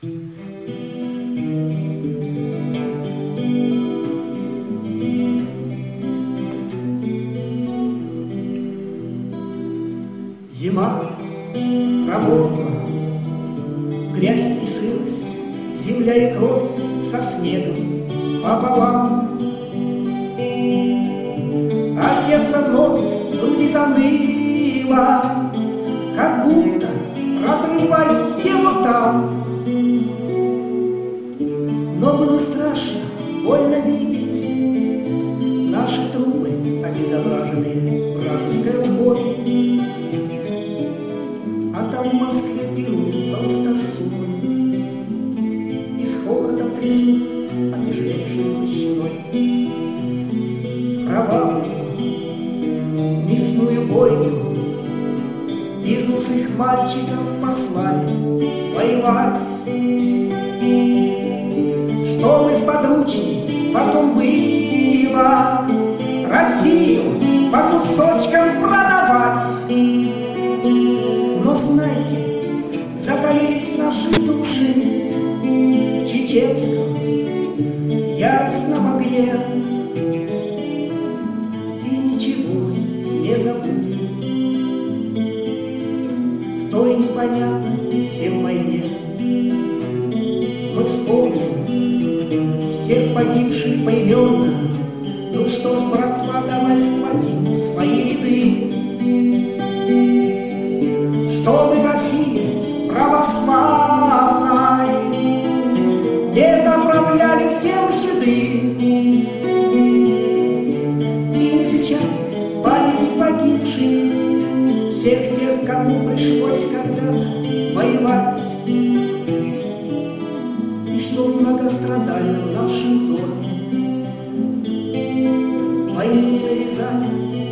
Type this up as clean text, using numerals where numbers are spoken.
Зима промозгла, грязь и сырость, земля и кровь со снегом пополам. А сердце вновь в груди заныло, как будто разрывают его там. Но было страшно, больно видеть наши трупы, обезображенные вражеской рукой. А там в Москве пилут толстосумы и с хохотом трясут отяжелевшей мощной. В кровавую мясную бойню безусых мальчиков послали воевать, чтобы сподручней потом было Россию по кусочкам продавать. Но знайте, закалились наши души в чеченском яростном огне, и ничего не забудем в той непонятной всем войне. Мы вспомним всех погибших поименно. Ну что ж, братва, давай сплотим свои ряды, чтобы в России православной не заправляли всем жиды. И не встречали памяти погибших, всех тех, кому пришлось когда-то воевать. И что в многострадальном нашем доме войну не навязали